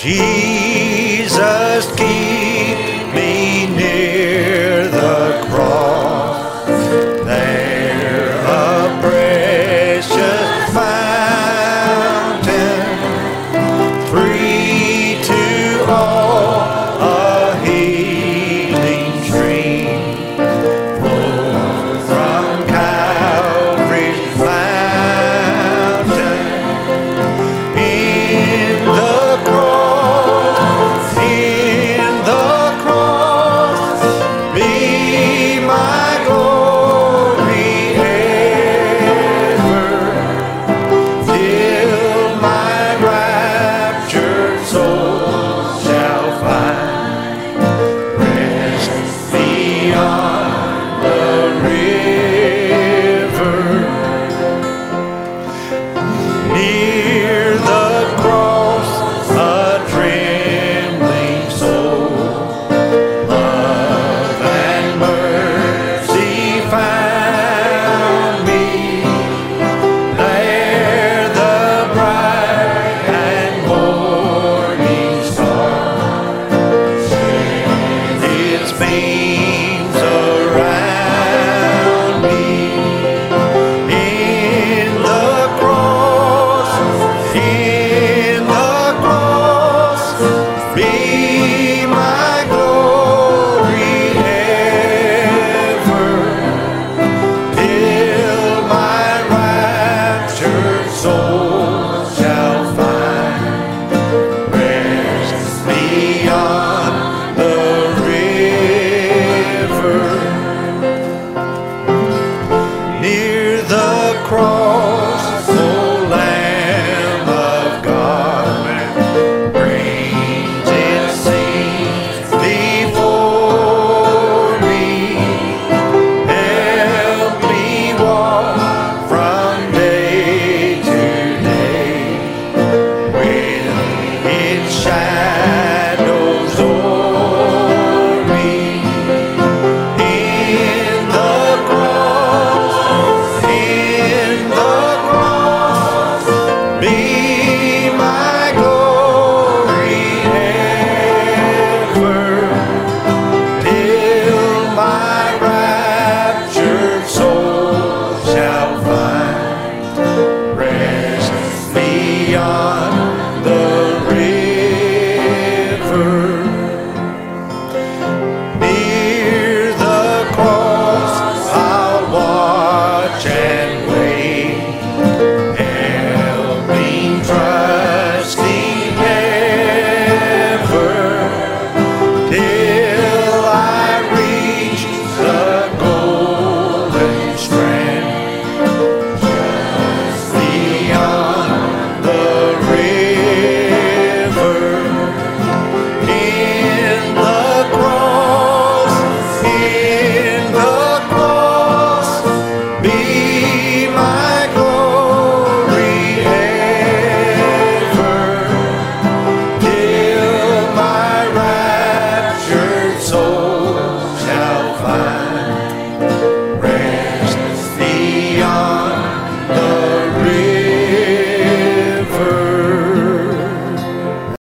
Jesus, keep me near the cross, there a precious fountain, free to all, a healing stream, flows from Calvary's mountain. In the cross, be my glory ever, till my raptured soul shall find rest beyond the river. Near the cross, a trembling soul, love and mercy found me. There the bright and morning star shed its beams around me. In the cross, be my glory ever, till my raptured soul shall find rest beyond the river. Near the cross,